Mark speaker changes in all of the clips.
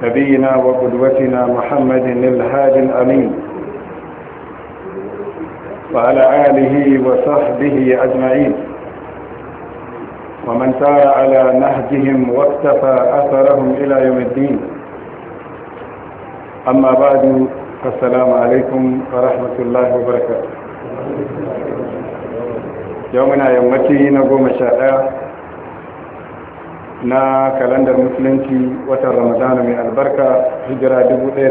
Speaker 1: نبينا وقدوتنا محمد الهادي الأمين وعلى آله وصحبه أجمعين ومن سار على نهجهم واقتفى أثرهم إلى يوم الدين. أما بعد، السلام عليكم ورحمة الله وبركاته. يومنا يومتي نقوم شائع na kalandar musulunci watan ramadana mai albarka hijira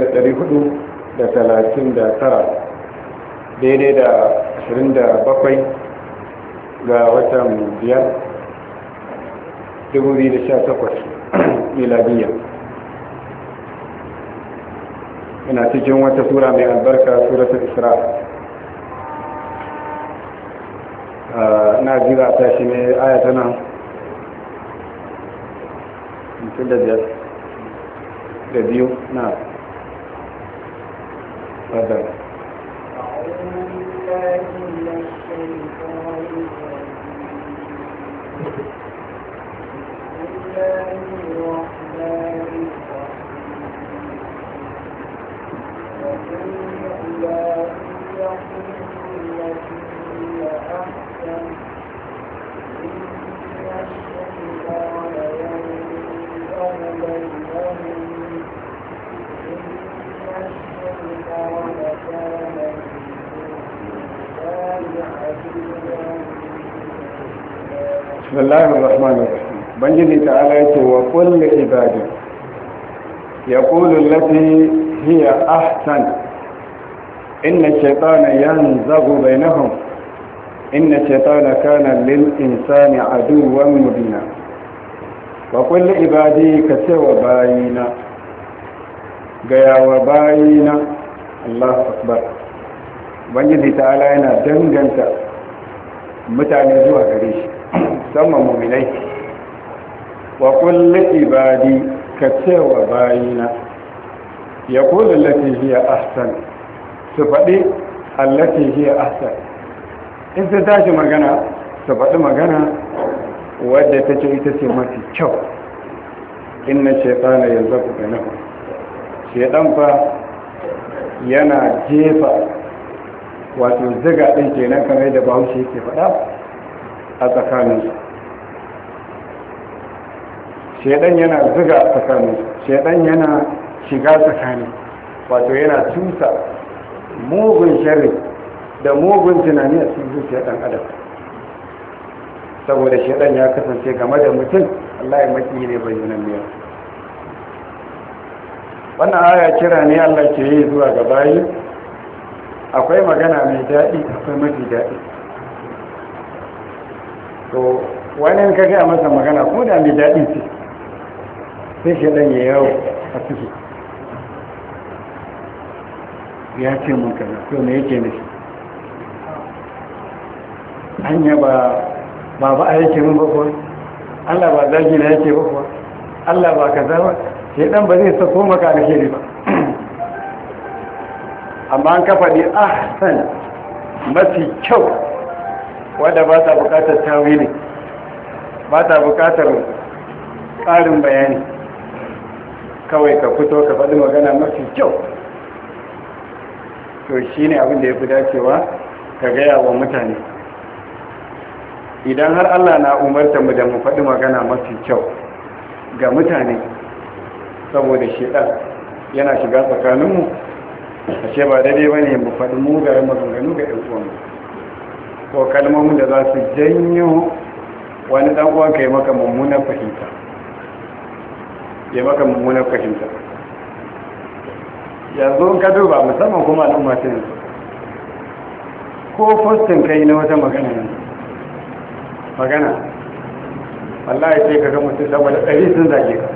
Speaker 1: 1439 daidai da 27 ga watan 5 2018 miladiya. ina cikin wata sura mai albarka suratul isra. na jira ta shi ne ayata nan da biyu na fadar. بسم الله الرحمن الرحيم. بنجي تعالى وقل لعبادي يقول التي هي أحسن إن الشيطان ينزغ بينهم إن الشيطان كان للإنسان عدوا مبينا. وقل لعبادي كسوى باينا قيا وباينا. الله أكبر. بنجي تعالى أنا دنجنت mutane zuwa gare shi musamman mu'minai. wa kulli ibadi ka cewa bayina ya kula allati hiya ahsan, su faɗi allati hiya ahsan. in ta tashi magana su faɗi magana wadda ta ce ita ce mafi kyau. inna shaytana yanzaku bainahum, shaytan fa yana jefa wato ziga ɗin kenan kamar da bahaushe yake faɗa a tsakaninsu. shaidan yana ziga a tsakaninsu, shaidan yana shiga tsakani, wato yana tusa mugun sharri da mugun tunani a cikin zuciyar ɗan adam. saboda shaidan ya kasance game da mutum Allah ya maki ne bayyanan biya. wannan aya kira ne Allah ke yi zuwa ga bayi. akwai magana mai daɗi, akwai mafi daɗi. to wani ka gaya masa magana ko da mai daɗi ce sai shi ɗan ya yawo a ciki ya ce mun kaza, to me yake nufi? hanya ba a yake mun ba kuwa, Allah ba zagi na yake ba kuwa, Allah ba kaza ba, shi ɗan ba zai sako maka alheri ba. amma an kafa ne ahsan, mafi kyau, wadda ba ta bukatar tawili, ba ta bukatar ƙarin bayani, kawai ka fito ka faɗi magana mafi kyau. to shi ne abin da ya fi dacewa ka gaya wa mutane. idan har Allah na umarta mu da mu faɗi magana mafi kyau ga mutane, saboda shaitan yana shiga tsakaninmu, ashe ba daidai ba ne mu faɗi mugayen maganganu ga ɗan'uwanmu ko kalmomin da za su janyo wani ɗan'uwan ka yi maka mummunan fahimta. yanzu in ka duba musamman kuma al'umma ta yanzu, ko fostin kai na wata magana wallahi sai ka ga mutum saboda ɗari sun zage ka.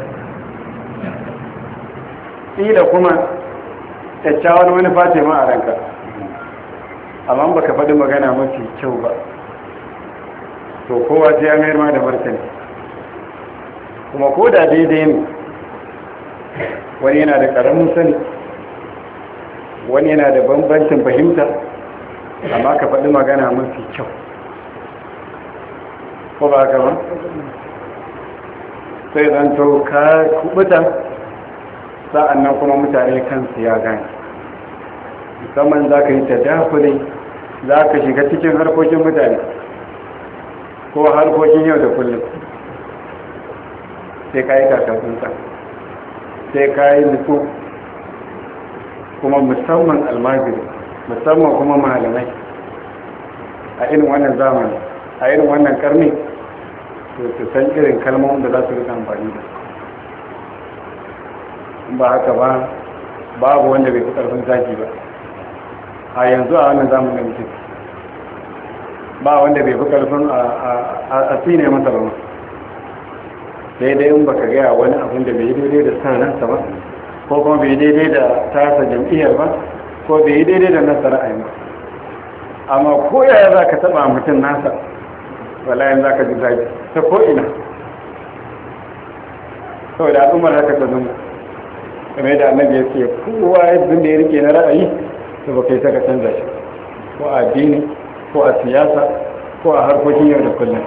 Speaker 1: ƙila kuma kyakkyawan wani face ma a ranka, amma baka faɗi magana mafi kyau ba, to kowa sai ya mayar ma da martani. kuma ko da daidai ne, wani yana da ƙaramin sani, wani yana da bambancin fahimta, amma ka faɗi magana mafi kyau. ko ba haka ba? sai zan to ka kubuta sa'an nan kuma mutane kansu ya gane, musamman za ka yi ta dafure, za ka shiga cikin harkokin mutane ko harkokin yau da kullum, sai ka yi kakasunsa, sai ka yi nutsu, kuma musamman almajiri, musamman kuma malamai a irin wannan zamani, a irin wannan karni, to su san irin kalmomin da za su rika amfani da su. Ba haka ba, babu wanda bai fi karfin zaki ba a yanzu a wannan zamanin mutum, ba wanda bai fi karfin a tsine masa ba, sai dai in baka gaya wani abin da bai yi daidai da sa ransa ba, ko kuma bai yi daidai da tasa jam'iyyar ba, ko bai yi daidai da nasa ra'ayi ba. Amma ko yaya za ka taɓa mutum nasa, walayen za ka ji zaki ta ko'ina, saboda al'ummar haka ta zama game da annabi ya ce kowa yadda da ya rike na ra'ayi to ba kai saka canza shi, ko a addini ko a siyasa ko a harkokin yau da kullum.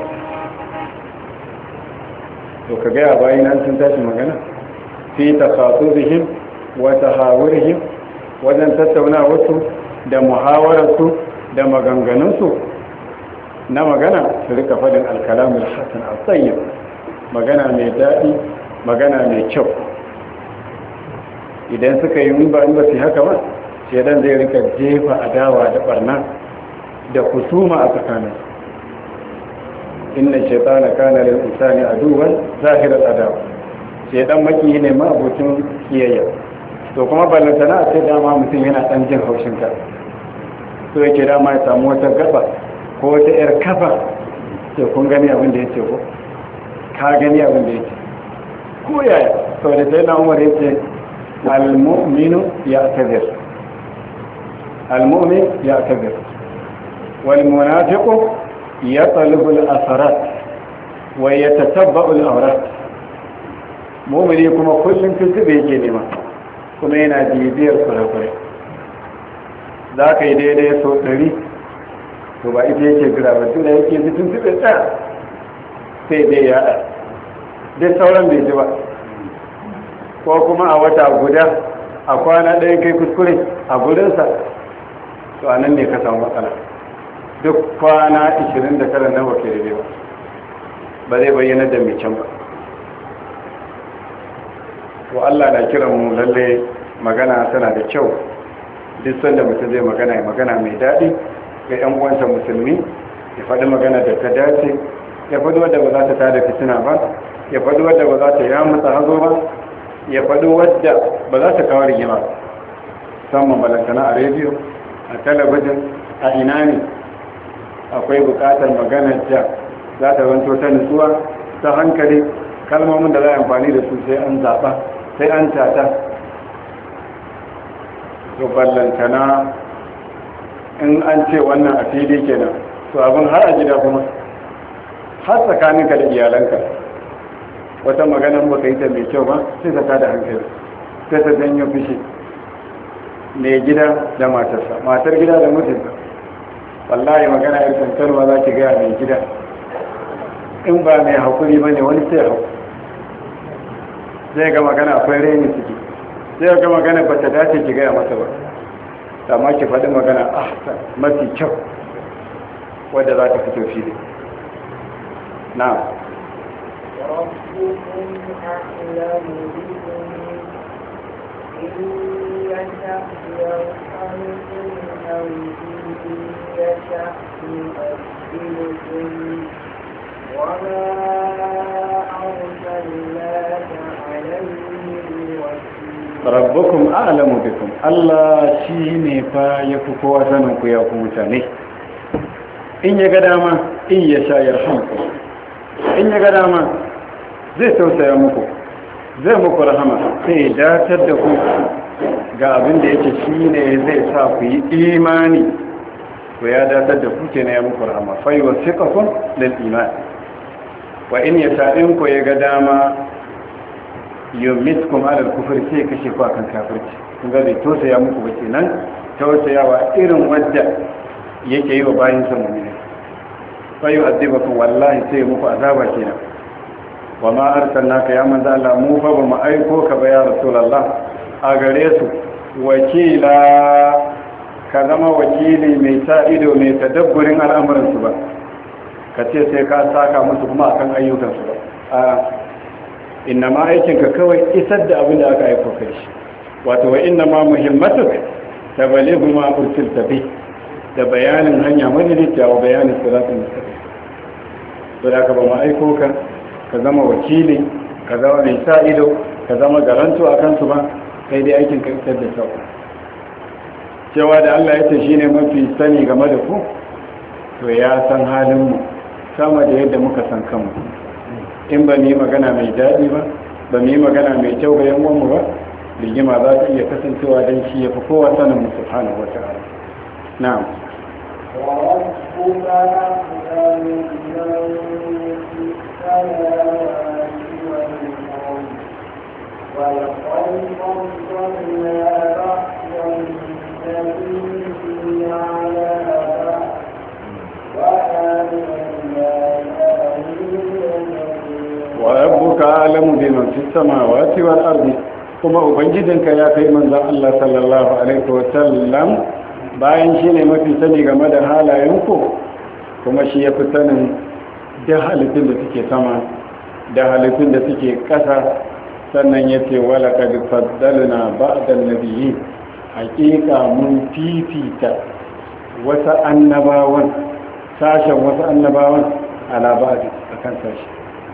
Speaker 1: to ka gaya bayan an sun tashi magana fi takhatubihim wa tahawurihim, wajen tattauna wasu da muhawararsu da maganganunsu na magana, su rika faɗin alkalamul hasan al-tayyib, magana mai daɗi, magana mai kyau. Idan suka yi in ba su haka ba, shedan zai rika jefa adawa da barna da kusuma a tsakanin. Inna shaytana kana lil insani aduwwan zahiral adawa, shedan maki ne ma abokin kiyayya. To kuma ballantana a ce dama mutum yana ɗan jin haushin ka, so yake dama ya samu wata gaba ko wata 'yar kafa, ce kun gani abin da ya ce ko ka gani abin da ya ce ko yaya. sau da sai na umar ya ce al-mu'minu ya tabir, al-mu'min ya tabir, wal munafiqu ya talibu al-asarat wa ya tatabba'u al-awrat. mu'mini kuma kullum tuntube yake nema, kuma yana bibiyar kurakurai. za ka yi daidai sau 100, to ba ita yake jira ba, tun da yake ji tuntube tsaya sai dai ya ɗa, duk sauran bai ji ba. ko kuma a wata guda, a kwana ɗaya kai kuskure a gurinsa, to a nan ne ka samu matsala. duk kwana 29 na wake daidai ba zai bayyana da mai can ba. to Allah na kiran mu lalle magana tana da kyau, duk sanda mutum zai magana ya magana mai daɗi ga 'yan uwansa musulmi, ya faɗi magana da ta dace, ya faɗi wadda ba za ta tada fitina ba, ya faɗi wadda ba za ta yamutsa hazo ba, ya faɗi wadda ba za ta kawo rigima, musamman balantana a rediyo, a talabijin, a ina ne akwai buƙatar maganar da za ta zanto ta nutsuwa, ta hankali, kalmomin da za a amfani da su sai an zaɓa, sai an tata. to ballantana in an ce wannan a fili kenan, to abin har a gida kuma, har tsakaninka da iyalanka, wata maganar ba ka yi ta mai kyau ba sai ta tada hankali, sai ta janyo fushi. mai gida da matarsa, matar gida da mutunta, wallahi magana yin tantarwa za ki gaya mai gida, in ba mai haƙuri ba ne wani sai hau, zai ga magana akwai raini ciki, zai ga magana ba ta dace ki gaya masa ba, amma ki faɗi magana mafi kyau wadda za ta fito fili. na
Speaker 2: وما أرسلناك عليهم وكيلا.
Speaker 1: rabbukum a'lamu bikum, Allah shine fa yafi kowa sanin ku ya ku mutane. in ya ga dama, in ya sha yarhamku, in ya ga dama zai tausaya muku, zai muku rahama, sai datar da ku ga abin da yake shine zai sa ku yi imani, to ya datar da ku kenan ya muku rahama. fa yuwaffiqukum lil iman, wa in yasha, in ku ya ga dama yumitkum ala al-kufri, sai kashe ku akan kafirci. kun ga zai tausaya muku ba kenan, tausayawa irin wadda yake yi wa bayin sa mu'mini. fa yu'adhibukum, wallahi sai muku azaba kenan. wa ma arsalnaka ya manzo Allah, mu fa ba mu aiko ka ba ya rasulullah a gare su wakila ka zama wakili mai sa ido mai tadabburin al'amuransu ba ka ce sai ka saka musu kuma akan ayyukansu ba a inna ma aikinka kawai isar da abin da aka aiko kai shi wato wa inna ma muhimmatuk tabalighu ma ursilta bi da bayanin hanya madaliya wa bayanin siratul mustaqim to da ka ba ma aiko ka zama wakili ka zama mai sa ido ka zama garanto akan su ba sai dai aikin ka isar da sauka cewa da Allah ya ce shine mafi sani game da ku to ya san halin mu sama da yadda muka san kanmu in ba ni magana mai daɗi ba ba mu yi magana mai kyau ga yan uwanmu ba rigima za ta iya kasancewa don shi ya fi kowa sanin mu subhanahu wata'ala na'am وربك أعلم بمن في السماوات والأرض kuma ubangijinka ya kai manzon Allah sallallahu alaihi wasallam bayan shi ne mafi sani game da halayenku kuma shi ya fi sanin da halittun da suke sama da halittun da suke ƙasa sannan ya ce wala kad faddalna ba'dal nabiyyi haqiqa mun fifita wasu annabawan sashen wasu annabawan ala ba'd akan sashi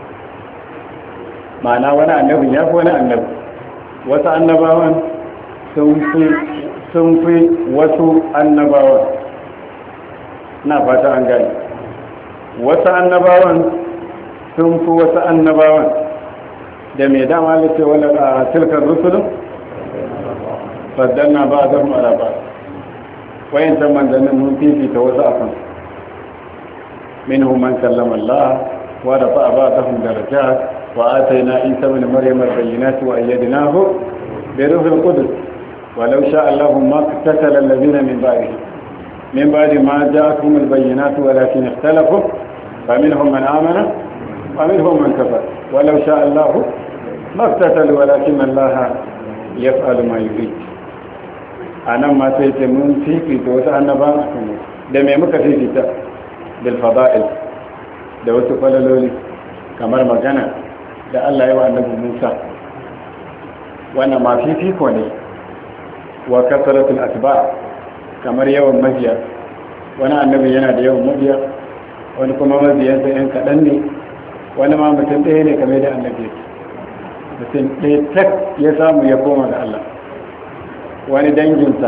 Speaker 1: ma'ana wani annabin ya fi wani annabi wasu annabawan sun fi wasu annabawan na fata an gani wasu annabawan sun fi wasu annabawan da mai dama da ce wani a tilkar rusulun faddalna ba a zafin araba wayancan manzannin mun fifita wasu a kan minhu man sallama Allah wa da fa'a ba zafin darajat وآتينا عيسى ابن مريم البينات وأيدناه بروح القدس ولو شاء الله ما اقتتل الذين من بعد ما جاءتهم البينات ولكن اختلفوا فمنهم من آمن ومنهم من كفر ولو شاء الله ما اقتتلوا ولكن الله يفعل ما يريد أنا ما تيتمون في دوت أنبا دم يمك في بالفضائل دوت فللولي كمر مجانا da Allah ya wa annabi Musa wannan ma fifiko ne wa kasratul atba kamar yawan mabiya wani annabi yana da yawan mabiya wani kuma mabiyansa yan kaɗan ne wani ma mutum ɗaya ne kamar da annabi mutum ɗaya tak ya samu ya koma ga Allah wani danginsa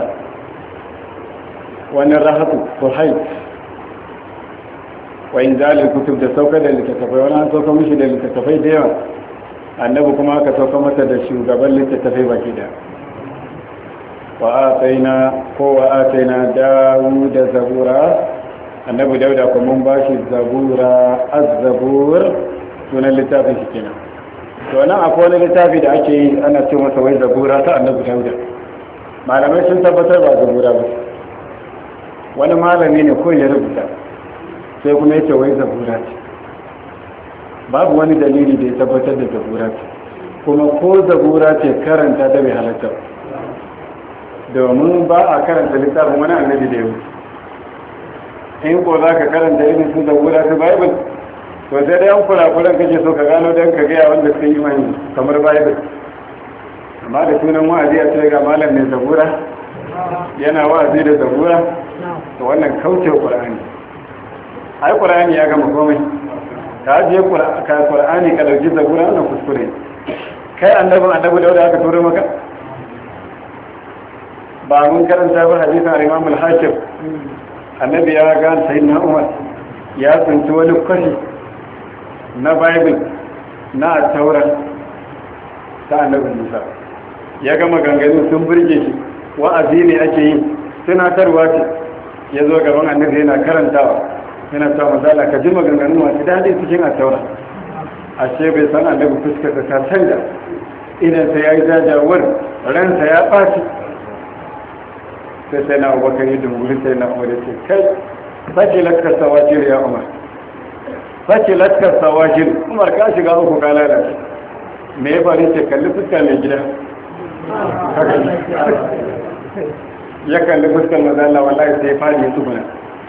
Speaker 1: wani rahatu suhaib wa inzalil kutub da saukar da littattafai wani an sauka mishi da littattafai da yawa annabi kuma aka sauka masa da shugaban littattafai baki da wa ataina Dawud da zabura annabi Dauda kuma mun bashi zabura az-zabur sunan littafin shi kenan to nan akwai wani littafi da ake yi ana ce masa wai zabura ta annabi Dauda malamai sun tabbatar ba zabura ba wani malami ne ko ya rubuta sai kuma yake wai zabura ce babu wani dalili da ya tabbatar da zabura ce kuma ko zabura ce karanta ta bai halatta domin ba a karanta littafin wani annabi da yau in ko za ka karanta irin su zabura ta bible to sai dai an kula-kulan kake so ka gano don ka gaya wanda sun yi mani kamar bible amma da sunan wa'azi a ce ga malam mai zabura yana wa'azi da zabura to wannan kauce ƙur'ani ai ƙur'ani ya gama komai ka ajiye ƙur'ani ka ɗauki zabura wannan kuskure kai annabi Dauda aka turo maka ba mun karanta ba hadisin al-Imam al-Hakim annabi ya ga sayyidina Umar ya tsinci wani kwashi na Bible na Taura ta annabi Musa ya ga maganganun sun burge shi wa'azi ne ake yi tunatarwa ce ya zo gaban annabi yana karantawa yana ta mazala ka ji maganganun masu daɗi cikin attaura ashe bai san annabi fuskar ta canza idan sa ya yi jajawar ransa ya ɓaci sai na abubakar yi dunguri sai na umar ce kai sake latkar sawajir ya umar sake latkar sawajir umar ka shiga uku ka lalace me ya faru ce kalli fuska mai gida ya kalli fuskar manzo Allah wallahi sai fadi ya tsuguna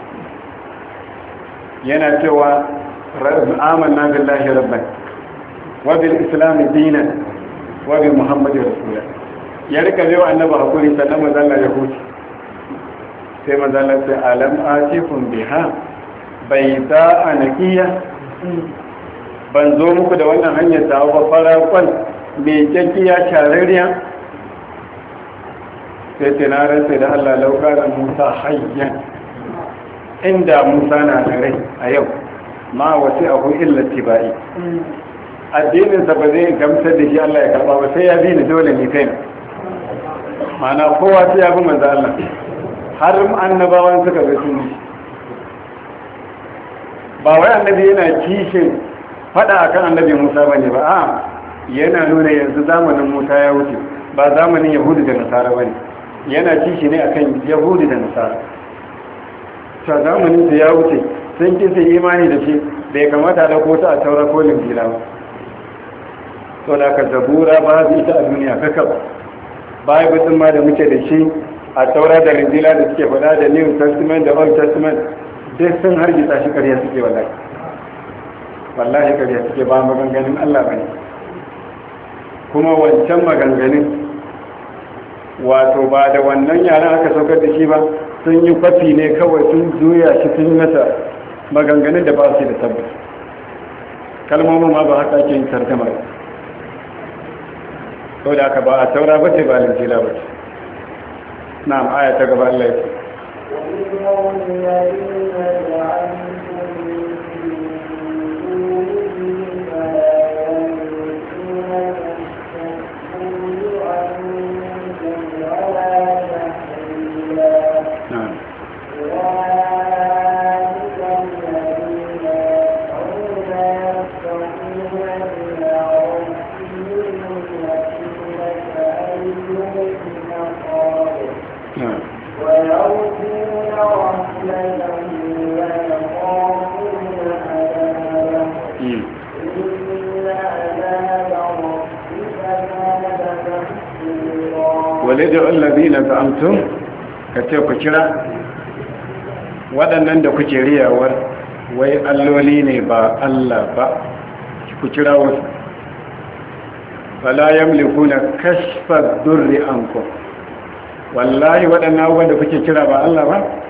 Speaker 1: yana cewa amanna billahi rabban wa bil islam dinan wa bi muhammadin rasulullah ya rika zai annabi hakuri sannan manzo Allah ya huce sai manzo Allah sai alam atikum biha bayda anaqiya ban zo muku da wannan hanyar ta ba fara kwal mai kyakiya shararriya sai tunarar sai da Allah lauka da Musa hayyan inda Musa na da rai a yau ma wasu abu illa tibai addininsa ba zai gamsar da shi Allah ya karba ba sai ya bi ni dole ne kai mana kowa sai ya bi manzo Allah har annabawan suka bi sun ba wai annabi yana kishin fada akan annabi Musa bane ba a yana nuna yanzu zamanin Musa ya wuce ba zamanin Yahudi da Nasara bane yana kishi ne akan Yahudi da Nasara ta zamanin su ya wuce sun kisa imani da shi bai kamata da kota a taura ko linjila ba to da ka zabura ba su ita a duniya kaka bible din ma da muke da shi a taura da linjila da suke faɗa da new testament da old testament duk sun hargitsa shi ƙarya suke wallahi ƙarya suke ba maganganun Allah bane kuma wancan maganganun wato ba da wannan yaran aka saukar da shi ba sun yi kwafi ne kawai sun juya shi sun masa maganganun da ba su da tabbata kalmomin ma ba haka ake yin tarjama sau da aka ba a taura ba ce ba linjila ba ce na'am aya ta gaba Allah ya ce walidar allazina za'amtum ka ce ku kira waɗannan da kuke riyawar wai alloli ne ba Allah ba ku kira wasu fala yamlikuna kashfa durri ankum wallahi waɗannan abubuwan da kuke kira ba Allah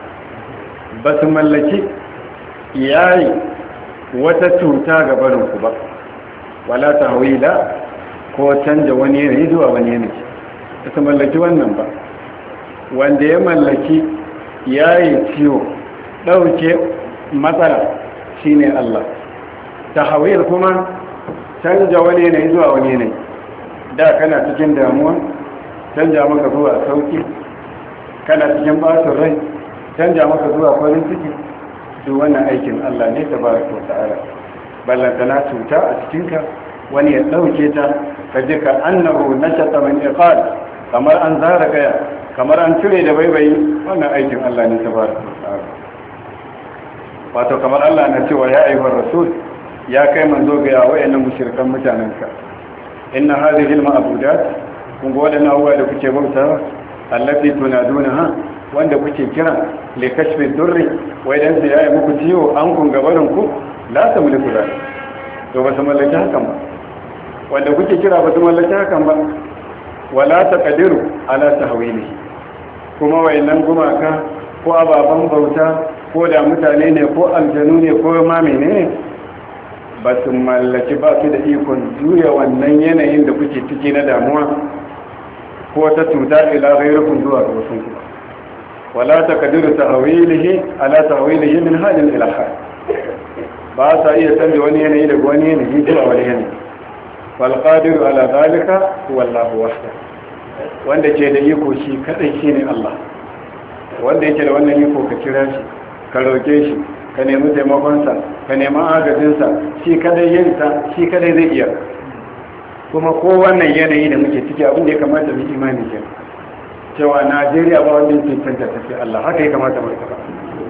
Speaker 1: ba su mallaki yayi wata cuta ga barinku ba wala tahwila ko canja wani yanayi zuwa wani yanayi ba su mallaki wannan ba wanda ya mallaki yayi ciwo ɗauke matsala shine Allah tahwil kuma canja wani yanayi zuwa wani yanayi da kana cikin damuwa canja maka zuwa sauki kana cikin bacin rai canja maka zuwa farin ciki duk wannan aikin Allah ne tabaraka wa ta'ala ballantana cuta a cikinka wani ya dauke ta ka ji ka annahu nashata min iqal kamar an zara kaya kamar an cire da baibayi wannan aikin Allah ne tabaraka wa ta'ala wato kamar Allah na cewa ya ayyuhar rasul ya kai manzo ga wayannan mushrikan mutanenka inna hadhihi al-ma'budat kun ga wadannan abubuwa da kuke bauta allati tunadunaha wanda kuke kira li kashfi durri wai dan sai yayi muku ciwo an kun gabarin ku la tamliku da to ba su mallaki hakan ba wanda kuke kira ba su mallaki hakan ba wala taqdiru ala tahwilihi kuma wayannan gumaka ko ababan bauta ko da mutane ne ko aljanu ne ko ma menene ba su mallaki ba su da ikon juya wannan yanayin da kuke ciki na damuwa ko ta cuta ila ghayrikum zuwa ga wasu ku wala taqdiru tahwilihi ala tahwilihi min halin ila hal ba sa iya canza wani yanayi daga wani yanayi zuwa wani yanayi wal qadiru ala zalika huwa Allahu wahda wanda ke da iko shi kadai shine Allah wanda yake da wannan iko ka kira shi ka roke shi ka nemi taimakonsa ka nemi agajinsa shi kadai yinsa shi kadai zai iya kuma ko wannan yanayi da muke ciki abin da ya kamata mu imani ke cewa Najeriya ba wanda yake tantance tafi Allah haka ya kamata mu tafi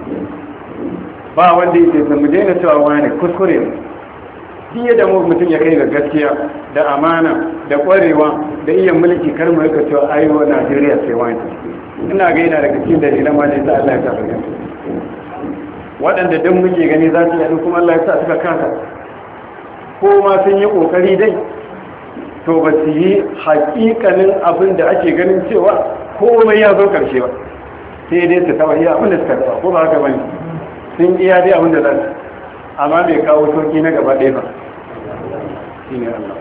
Speaker 1: ba wanda yake mu daina cewa wani kuskure ne shi da mutum ya kai ga gaskiya da amana da kwarewa da iya mulki kar mu rika cewa ayo Najeriya sai wani ina ga yana daga cikin dalilan ma da yasa Allah ya tabbata waɗanda duk muke gani za su yi kuma Allah ya sa suka kasa ko ma sun yi kokari dai to ba su yi hakikanin abin da ake ganin cewa komai ya zo karshe ba sai dai su taɓa iya abin da suka taɓa ko ba haka bane sun iya dai abin da za su amma bai kawo sauki na gaba ɗaya ba shi ne Allah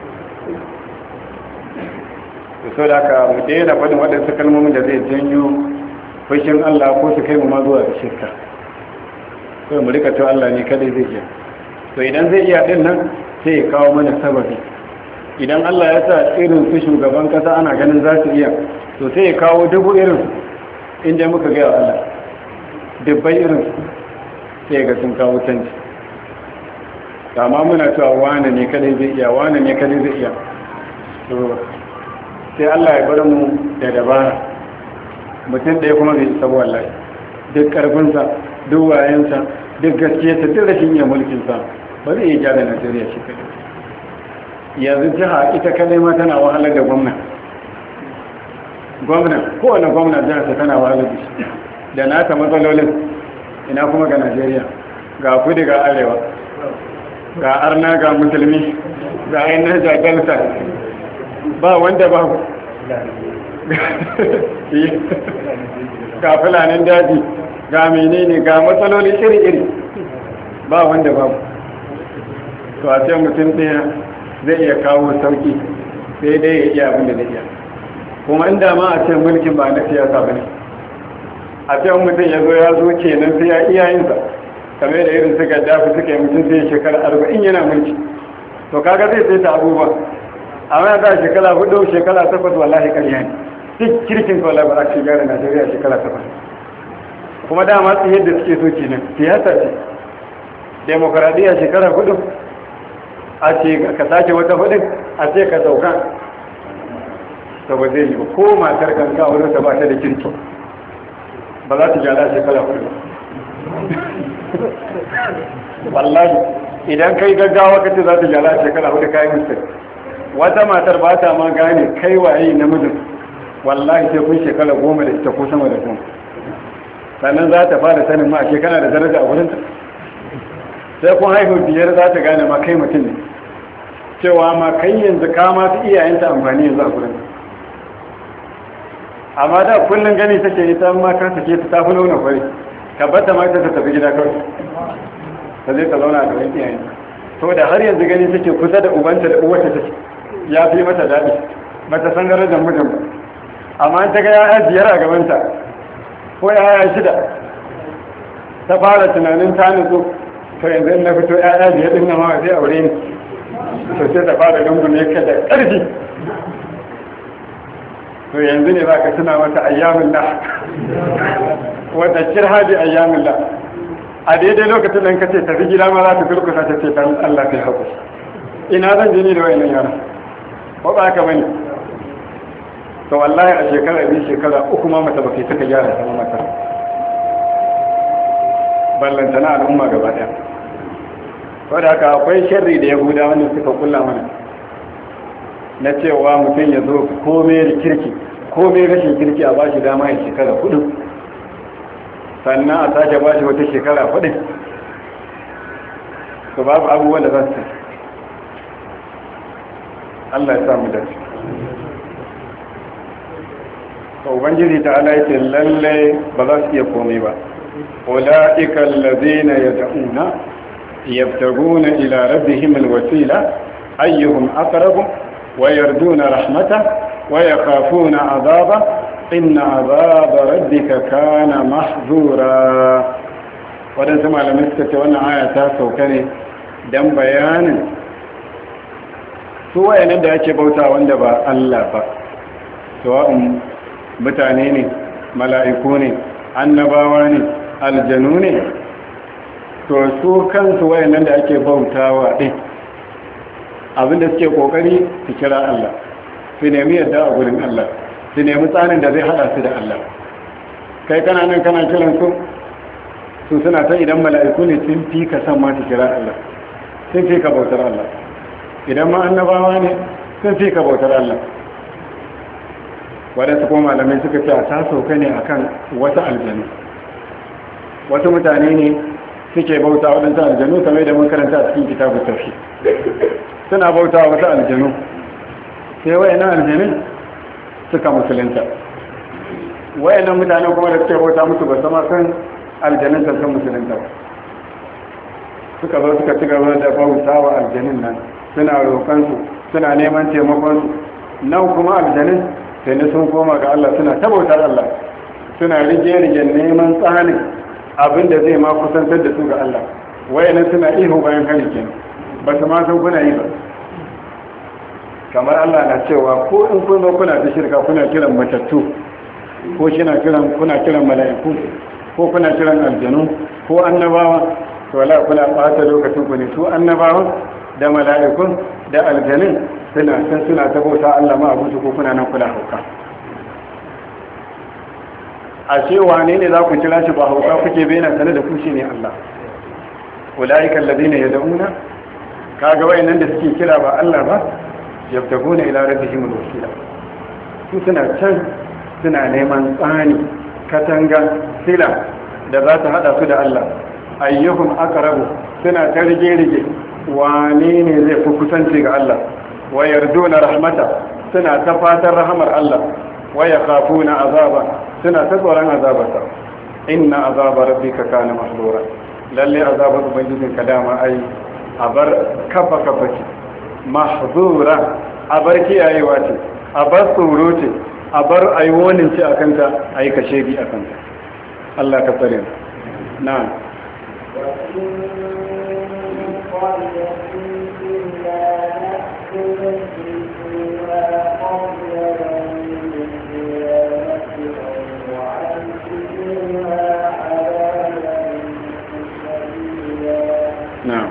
Speaker 1: da so da aka mu daina faɗin waɗansu kalmomin da zai janyo fushin Allah ko su kai mu ma zuwa da shirka sai mu rika cewa Allah ne kadai zai iya to idan zai iya din nan sai ya kawo mana sababi idan Allah ya sa irin su shugaban kasa ana ganin za su iya to sai ya kawo dubu irin inda muka ga Allah dubbai irin sai ga sun kawo canji amma muna cewa wane ne kadai zai iya wane ne kadai zai iya to sai Allah ya bar mu da dabara mutum ɗaya kuma bai isa wallahi duk ƙarfinsa duk wayansa duk gaskiyarsa duk rashin iya mulkinsa ba zai iya gyara Najeriya shi kadai yanzu jiha ita kadai ma tana wahalar da gwamna kowane gwamna jihar ta tana wahalar da shi da nata matsalolin ina kuma ga Najeriya ga kudi ga arewa ga arna ga musulmi ga ainihin jagalta ba wanda ba ga fulanin daji ga menene ga matsaloli iri-iri ba wanda ba to a ce mutum ɗaya zai iya kawo sauki sai dai ya iya abin da zai iya kuma inda ma a ce mulkin ba na siyasa ba ne a ce mutum ya zo kenan sai ya iya yinsa kamar da irin suka dafi suka yi mutum sai shekara 40 yana mulki to kaga zai sai ta abubuwa amma ya za shekara 4 shekara 8 wallahi ƙarya ne duk kirkin kawai ba za ka gyara Najeriya shekara 8 kuma dama su yadda suke so kenan siyasa ce demokaradiyya shekara 4 a ce ka sake wata hudun a ce ka sauka ta ba zai yi ba ko matar kanka wurin ta ba ta da kirki ba za ta gyara shekara 4 wallahi idan kai gaggawa kace za ta gyara shekara 4 kayan mistake wata matar ba ta ma gane kai waye namijin wallahi sai kun shekara 10 da ita ko sama da 10 sannan za ta fara sanin ma a shekara da daraja a wurinta sai kun haihu 5 za ta gane ma kai mutum ne cewa ma kai yanzu ka ma su iyayenta amfani yanzu a wurin amma da kullum gani take ita ma ka take ta tafi nuna kwari ka bata ma ta tafi gida kawai ta zai ta zauna a gaban iyayenta to da har yanzu gani take kusa da ubanta da uwarta take ya fi mata daɗi bata san darajar mijin ba amma ta ga ya'ya 5 a gabanta ko ya'ya 6 ta fara tunanin ta nutsu to yanzu in na fito ya'ya 5 din nan ma zai aure ni to sai ta fara rungume ka da ƙarfi to yanzu ne za ka tuna mata ayyamin la wadda kirha bi ayyamin la a daidai lokacin da ka ce tafi gida ma za ta turkusa ta ce dan Allah kai haƙuri ina zan je ni da wayannan yara ko ba haka bane to wallahi a shekara 2 shekara 3 ma mata baki taka gyara ta mata ballanta na al'umma gaba daya wadda haka akwai sharri da yahuda wanda suka kulla mana na cewa mutum ya zo komai kirki komai rashin kirki a bashi dama ya shekara 4 sannan a sake bashi wata shekara 4 to babu abubuwan da za su Allah ya samu dace to ubangiji ta ala yake lalle ba za su iya komai ba ulaika allazina yad'una yabtaguna ila rabbihim alwasila ayyuhum aqrabu wa yarduna rahmata wa yakhafuna azaba inna azaba rabbika kana mahzura wadansu malamai suka ce wannan aya ta sauka ne dan bayanin su wayannan da ake bauta wanda ba Allah ba sawa'un mutane ne mala'iku ne annabawa ne aljanu ne to su kansu wayannan da ake bautawa din abinda suke kokari su kira Allah su nemi yadda a gurin Allah su nemi tsarin da zai hada su da Allah kai kana nan kana kiran su suna ta idan mala'iku ne sun fi ka san ma su kira Allah sun fi ka bautar Allah idan ma annabawa ne sun fi ka bautar Allah waɗansu kuma malamai suka ce a ta sauka ne akan wasu aljanu, wasu mutane ne suke bauta waɗansu aljanu kamar da mun karanta a cikin kitabun tauhid, suna bauta wasu aljanu, sai wayannan aljanun suka musulunta. Wayannan mutane kuma da suke bauta musu ba sama kan aljanun sun musulunta ba, suka zo suka ci gaba da bauta wa aljanun nan, suna roƙonsu, suna neman taimakonsu. Nan kuma aljanun sai ne sun koma ga Allah, suna ta bautar Allah, suna rige-rigen neman tsanin abin da zai ma kusantar da su ga Allah. Wayannan suna ihu bayan hari kenan, ba su ma san kuna yi ba. Kamar Allah na cewa ko in kun zo kuna ta shirka, kuna kiran matattu, ko kuna kiran mala'iku, ko kuna kiran aljanu ko annabawa, to la kuna ɓata lokacin ku ne. Su annabawa da mala'ikun da aljanin suna ta bauta Allah ma abusu, ko kuna nan kula hauka. A ce wane ne za ku kira shi ba hauka kuke bayyana sane da ku shi ne Allah. Ulaika alladhina yad'una, kaga wayannan da suke kira ba Allah ba, yabtaguna ila rabbihim alwasila, su suna can suna neman tsani, katanga, sila da za ta hada su da Allah. Ayyuhum aqrabu, suna ta rige wane ne zai fi kusanci ga Allah. Wa yarduna rahmata, suna ta fatan rahamar Allah. Wa yakhafuna azaba, suna ta tsoron azabarsa. Inna azaba rabbika kana mahdura, lalle azabar ubangijinka dama ai abar kafa ce, mahdura, abar kiyayewa ce, abar tsoro ce, abar aiwonin ce akanta, ayi kashe bi akanta. Allah ka tsare mu. Na'am. نعم.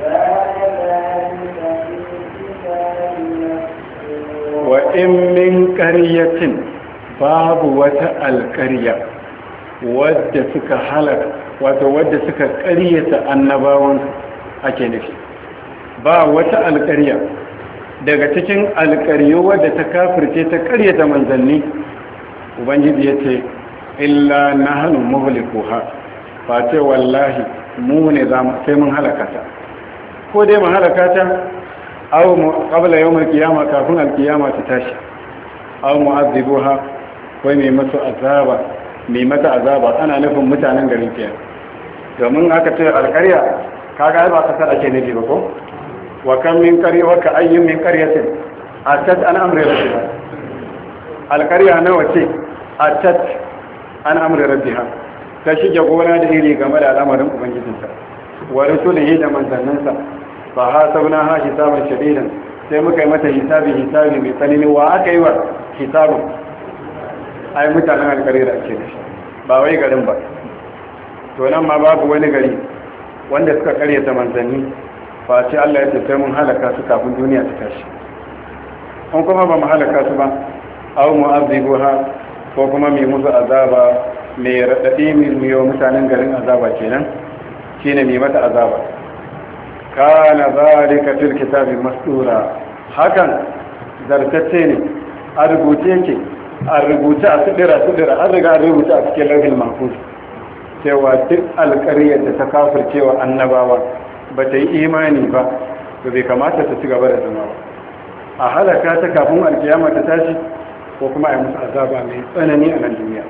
Speaker 1: وإن من قرية باب القرية wadda suka halaka, wato wadda suka ƙaryata annabawan ake nufi. Ba wata alƙarya daga cikin alƙaryo wadda ta kafirce ta ƙaryata manzanni, ubangiji ya ce illa nahnu muhlikuha, fa ce wallahi mu ne sai mun halaka ta, ko dai mu halaka ta aw mu qabla yawm al-qiyamah, kafin al-qiyama ta tashi, aw mu'azzibuha, ko mai mata azaba, ana nufin mutanen garin ke. Domin aka ce alƙarya, kaga ba kasar ake nufi ba ko? Wa kan min qarya wa ka ayyin min qaryatin atat an amri rabbiha. Alƙarya nawa ce atat an amri rabbiha, ta shige gona da iri game da al'amarin ubangijinta. Wa rasulihi da manzanninsa, fa hasabna ha hisaban shadidan, sai muka yi mata hisabi mai tsanani. Wa aka yi wa hisabin? Ai mutanen alƙari da ake da shi, ba wai garin ba. To nan ma babu wani gari wanda suka karyata manzanni, face Allah ya tafi mun halaka su kafin duniya ta tashi. An kuma ba mu halaka su ba, aw mu'azzibuha, ko kuma mai musu azaba mai radadi, mai yi mutanen garin azaba kenan, shine mai mata azaba. Kana zalika fil kitabi masdura, hakan zartacce ne, a rubuce yake, a rubuta a tudira an riga an rubuta a cikin lauhin mahfuz cewa duk alƙaryar da ta kafircewa annabawa ba ta yi imani ba, to bai kamata ta ci gaba da zama ba. A halaka ta kafin alkiyama ta tashi, ko kuma a yi musu azaba mai tsanani a nan duniya.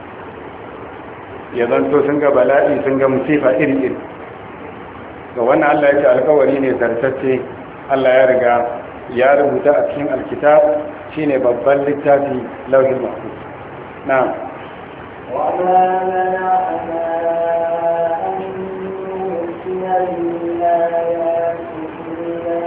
Speaker 1: Ya zanto sun ga bala'i, sun ga musifa iri-iri. Ga wannan Allah ya ce alkawari ne zartacce, Allah ya riga ya rubuta a cikin alkitab, shine babban littafi lauhin mahfuz. Na'am.
Speaker 2: wa ma mana'ana an nursila illa ayati illa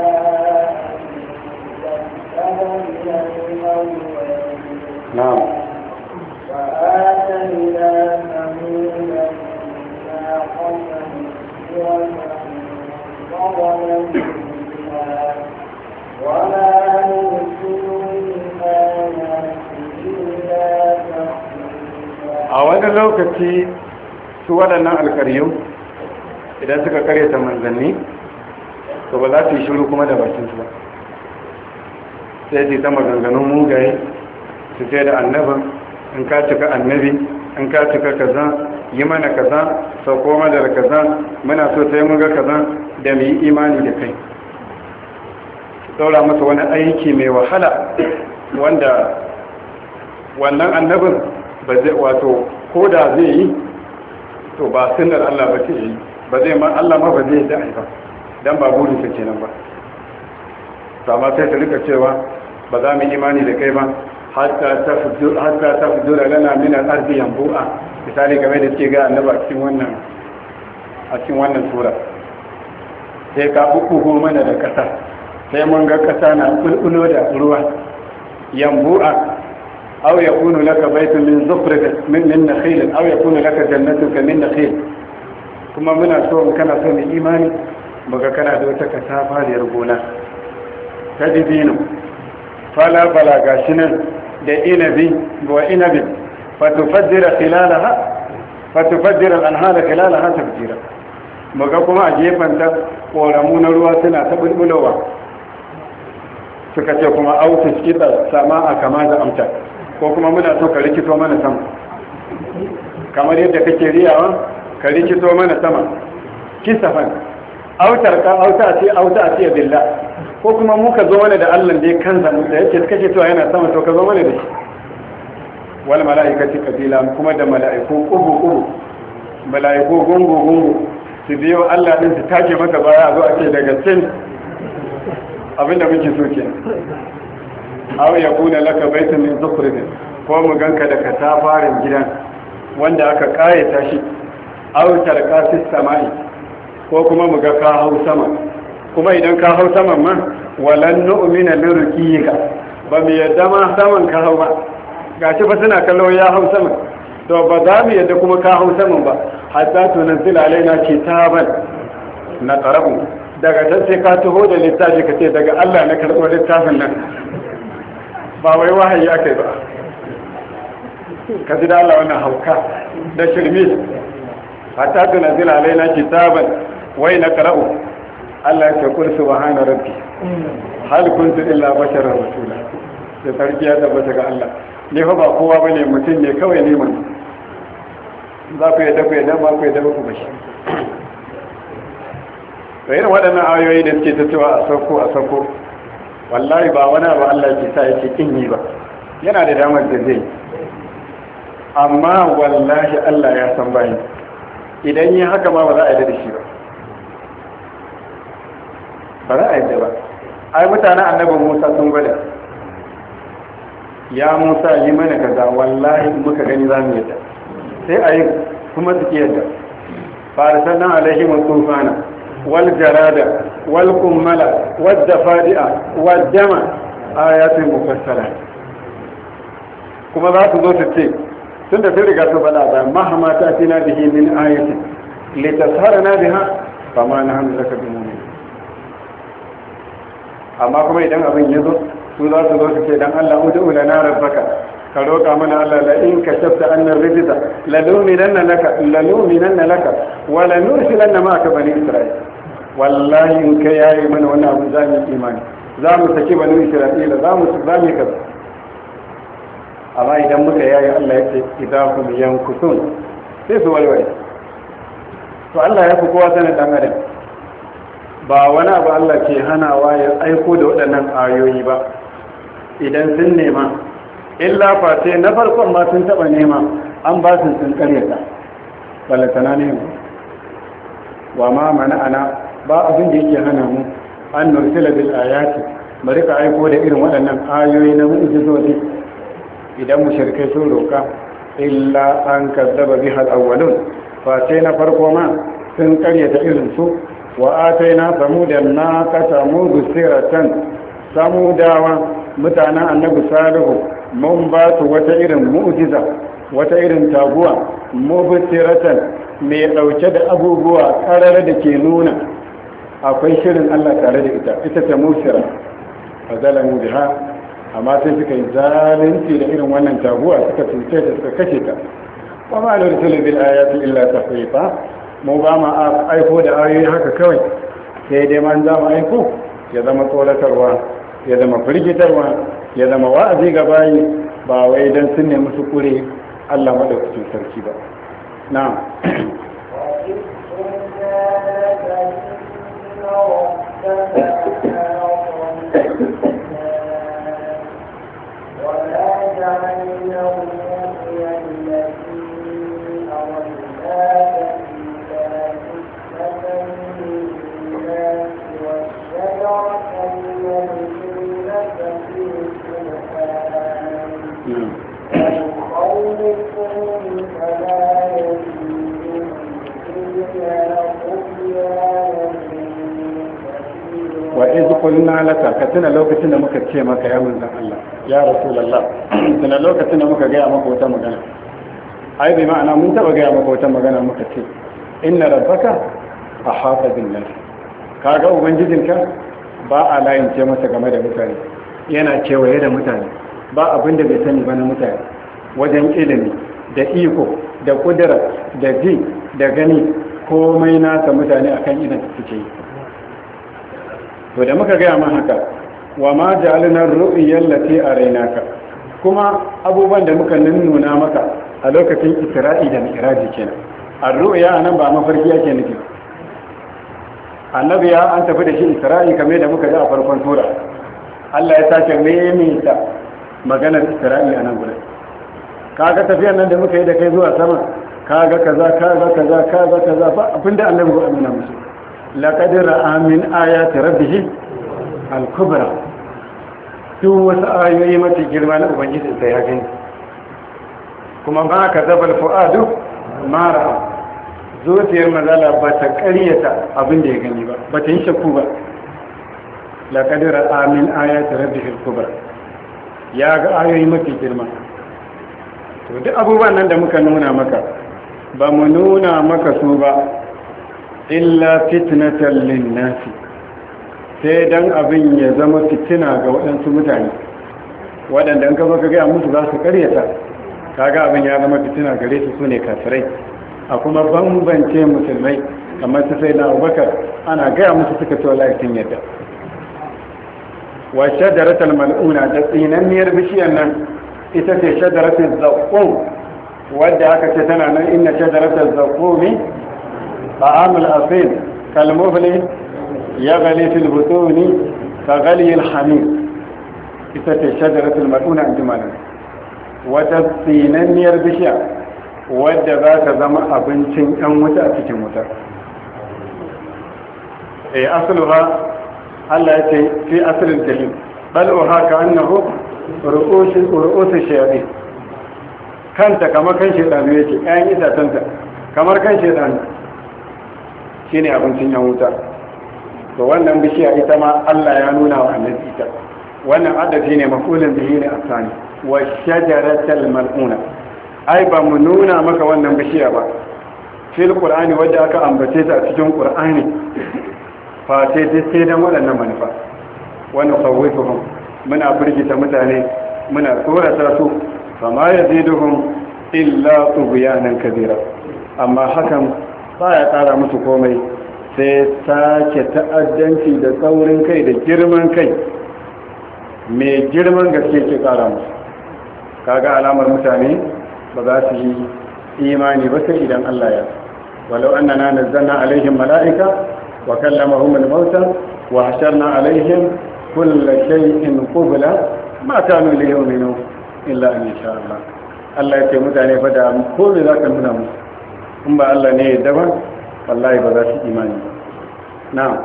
Speaker 1: Na'am.
Speaker 2: wa atayna samuna naqatan wa qawlan وما نرسل الآيات إلا تخويفا.
Speaker 1: A wani lokaci su waɗannan alƙaryu idan suka karyata manzanni, to ba za su yi shiru kuma da bakinsu ba, sai su ta maganganun mugaye, su ce da annabin in ka cika annabi in ka cika kaza yi mana kaza sauko mana da kaza muna so sai mun ga kaza da mu yi imani da kai daura masa wani aiki mai wahala wanda wannan annabin ba zai wato ko da zai yi to ba sunnar Allah ba ce yi ba zai ma Allah ma ba zai da ai ba dan ba burin sa kenan ba to amma sai ta rika cewa ba za mu imani da kai ba hatta tafjura lana min al-ardi yanbu'a misali game da suke ga annaba a cikin wannan sura sai ka bubbugo mana da kasa sai mun ga kasa na bulbulo da ruwa yanbu'a aw yakunu laka baytun min zukhrij min nakhil aw yakunu laka jannatun min nakhil kuma muna so kana so mu imani muga kana da wata kasa fariyar gona ta dibino fala gashi nan da inabi wa inabi fatufaddira al-anhara khilalaha tafjira muga kuma a gefen ta koramu na ruwa suna ta bulbulowa suka ce kuma autu kita sama a kama da amta ko kuma muna so ka rikito mana sama kamar yadda kake riyawa ka rikito mana sama kisafan auta a ce billah ko kuma muka zo mana da Allah da ya kansa da yake kake cewa yana sama to ka zo mana da shi wal malaikati kabila kuma da malaiku kubu malaiku gungu su biyo Allah din su take maka baya a zo a ce daga cin abinda muke so kenan aw yakuna laka baytun min zukhrij ko mu ganka da katafarin gidan wanda aka kayata shi aw tarqa fis samai ko kuma mu ga ka hau sama kuma idan ka hau saman ma walan nu'mina lirqika ba mu yadda ma saman ka hau ba gashi fa suna kallo ya hau saman to ba za mu yadda kuma ka hau saman ba hatta tunzila alaina kitaban na qarabu daga can sai ka taho da littafi ka ce daga Allah na karɓo littafin nan ba wai wahayi akai ba ka ji da Allah wannan hauka da shirmi hatta tunzila alaina kitaban wai na qarabu Allah ya kul subhana rabbi hal kuntu illa basharar rasula da sarkiya da bata ga Allah ne fa ba kowa bane mutum ne kawai ne mun za ku yadda ba ku yadda ba ku bashi to irin waɗannan ayoyi da suke ta cewa a sauko wallahi ba wani abu Allah ke sa yake kin yi ba yana da damar da zai amma wallahi Allah ya san bayan idan yi haka ma ba za a yi da shi ba ba za a yadda ba ai mutanen annabin Musa sun gwada ya Musa yi mana kaza wallahi muka gani za mu yadda sai a yi kuma su ki yadda farisan nan alaihim tufana wal jarada wal kummala wad dafadi'a wad dama ayatin mufassala kuma za su zo su ce tun da sun riga su faɗa ba mahama ta tina bihi min ayatin litasharana biha fama nahnu laka bimumin amma kuma idan abin ya zo su za su zo su ce dan Allah ud'u lana rabbaka ka roƙa mana Allah la in kashafta anna rijza la nu'minanna laka wa la nursilanna ma'aka bani isra'il wallahi in kai yayi mana wannan abu za mu imani za mu saki bani isra'ila za mu kaza amma idan muka yayi Allah ya ce idahum yankusun sai su walwale to Allah ya fi kowa sanin dan adam ba wani abu Allah ke hanawa ya aiko da waɗannan ayoyi ba idan sun nema illa face na farkon ma sun taɓa nema an ba su sun ƙaryata ballatana ne wa ma mana ba abin da yake hana mu an nursila bil ayati bari ka aiko da irin waɗannan ayoyi na mu'jizozi idan mushrikai sun roka illa an kazzaba biha al-awwalun face na farko ma sun ƙaryata irin su wa ataina samudan naqata mubsiratan samudawa mutanen annabi salihu mun ba su wata irin mu'jiza wata irin taguwa mubsiratan mai dauke da abubuwa karara da ke nuna akwai shirin Allah tare da ita ta musira fazalamu biha amma sai suka yi zalunci da irin wannan taguwa suka tuce ta suka kashe ta wa ma nursilu bil ayati illa tafriqa mu ba ma aiko da ayoyi haka kawai sai dai man za mu aiko ya zama tsoratarwa ya zama firgitarwa ya zama wa'azi ga bayi ba wai dan sun nemi su kure Allah madaukakin sarki ba na'am قلنا لك كتنا lokacin da muka ce maka ya manzon Allah ya rasulullah tana lokacin da muka ga maka wata magana ai bai ma'ana mun taba ga maka wata magana muka ce inna rabbaka ahata bin nas kaga ubangijinka ba a layince masa game da mutane yana kewaye da mutane ba abin da bai sani ba na mutane wajen ilimi da iko da kudura da ji da gani komai nasa mutane akan idan suke yi to da muka gaya man haka wa ma ja'alna ar-ru'yal lati araynaka kuma abubuwan da muka nuna maka a lokacin Isra'i da Mi'raji kenan ar-ru'ya anan ba mafarki yake nufi annabi ya an tafi da shi Isra'i kamar da muka ji a farkon sura Allah ya sake maimaita maganar Isra'i anan gurin kaga tafiyar nan da muka yi da kai zuwa sama kaga kaza ba abinda annabi ya nuna musu laqad ra'a min ayati rabbih al-kubra duk wasu ayoyi mafi girma na ubangiji sai ya gani kuma ba ka zabal fu'adu ma ra'a zuciyar mazala ba ta ƙaryata abin da ya gani ba ta yi shakku ba laqad ra'a min ayati rabbih al-kubra ya ga ayoyi mafi girma to duk abubuwan nan da muka nuna maka ba mu nuna maka su ba illa fitnatan linnasi sai dan abin ya zama fitina ga waɗansu mutane waɗanda an gaba ka gaya musu za su karyata kaga abin ya zama fitina gare su ne kafirai a kuma bambance musulmai kamar su sai na abubakar ana gaya musu suka ce wallahi sun yadda wa shajaratul mal'una da tsinanniyar bishiyar nan ita ce shajaratul zaqqum wadda aka ce tana nan inna shajaratul zaqqumi طعام الأصيل كالمهل يغلي في البطون كغلي الحميم إذا شجرة الملعونة أنجمالا وتبطينن يربشا ودبات زمع أبنشن أموتا أتكي موتا أصلها التي في أصل الجحيم بلعها كأنه رؤوس الشياطين كانت كما كان شيطان يجي أين إذا تنت كما كان شيطان shine abincin yan wuta to wannan bishiya ita ma Allah ya nuna wa annabi ita wannan adafi ne mafulin bihi ne asani wa shajaratal mal'una ai ba mu nuna maka wannan bishiya ba fil qur'ani wanda aka ambace ta a cikin qur'ani fa sai dan waɗannan manufa wannan sawwifuhum muna burgita mutane muna tsorata su fama yaziduhum illa tughyanan kabira amma hakan ba ya ƙara musu komai sai sake ta'addanci da tsaurin kai da girman kai mai girman gaske ke ƙara musu kaga alamar mutane ba za su yi imani ba sai idan Allah ya walau annana nazzalna alaihim mala'ika wa kallamahum al-mauta wa hasharna alaihim kulla shay'in qubla ma kanu liyu'minu illa an yasha Allah Allah ya ce mutane fa da ko me za ka nuna musu in ba Allah ne ya daban wallahi ba za su imani na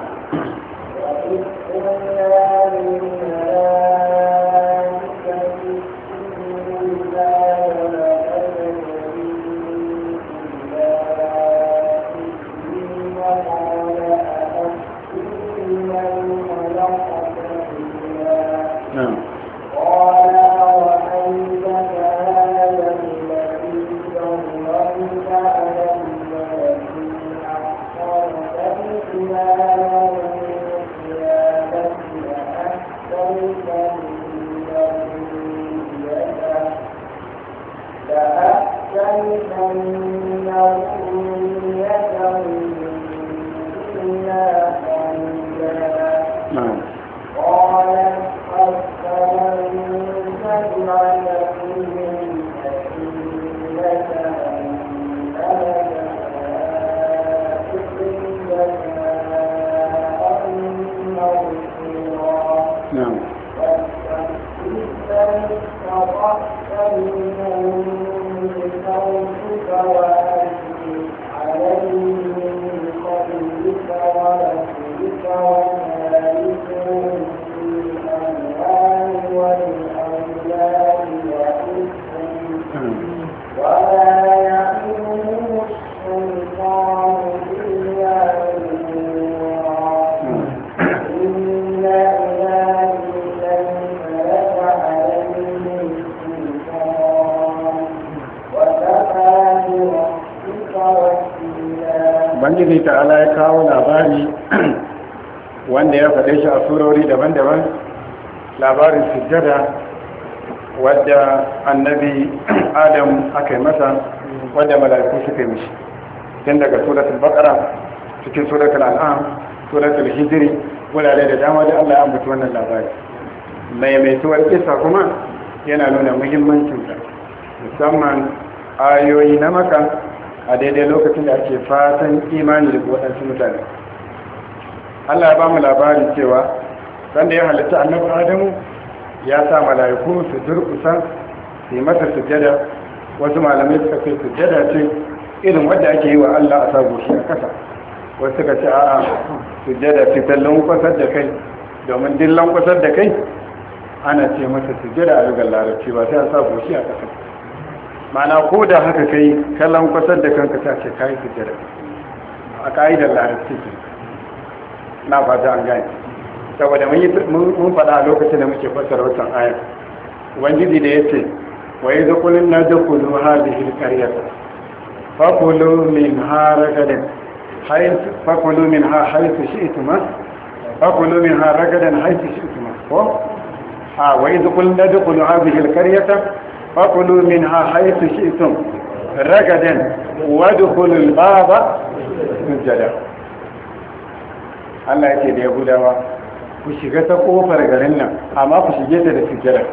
Speaker 2: استطعت منهم بصوتك وأجلب عليهم من قبلك ورسلك وشاركهم في الأموال والأولاد وعزهم ولا يعلمهم الشيطان إلا غرورا إن عبادي ليس لك عليهم سلطان وكفى بربك وكيلا.
Speaker 1: Ubangiji ta'ala ya kawo labari wanda ya faɗe shi a surori daban-daban, labarin sujjada wadda annabi Adam aka yi masa, wadda mala'iku suka yi mishi, tun daga suratul baqara, cikin suratul an'am, suratul hijri, wurare da dama da Allah ya ambata wannan labari. Maimaituwar kisa kuma yana nuna muhimmancinsa, musamman ayoyi na Makka a daidai lokacin da ake fatan imani da waɗansu mutane. Allah ya ba mu labarin cewa sanda ya halitta annabi Adamu ya sa mala'iku su durƙusa su yi masa sujjada. Wasu malamai suka ce sujjada ce irin wadda ake yi wa Allah a sa goshi a ƙasa, wasu suka ce a'a sujjada ce ta lankwasar da kai, domin duk lankwasar da kai ana ce masa sujjada a lugar larabci, ba sai a sa goshi a ƙasa. Ma'ana ko da haka kai kallon kwasar da kanka ta ce kayi sujjada a ka'idar larabci ce, na fata an gani. Saboda mun faɗa a lokacin da muke fassara wancan ayar, ubangiji da ya ce wa yi zakulin na zakulu hadhihi alqaryata fakulu minha ragadan fakulu minha haythu shi'tuma fakulu minha ragadan haythu shi'tuma ko wa yi zakulin na zakulu hadhihi alqaryata fakulu minha haythu shi'tum ragadan wadkhulu al-baba sujada. Allah yake da Yahudawa, ku shiga ta kofar garin nan amma ku shige ta da sujada.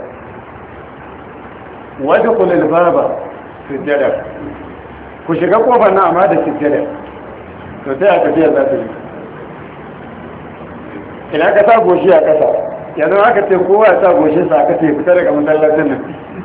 Speaker 1: Wadkhulu al-baba sujada, ku shiga kofar nan amma da sujada. To sai aka ce za ta yi, idan ka sa goshi a kasa, yanzu aka ce kowa ya sa goshinsa aka ce fita daga masallacin nan,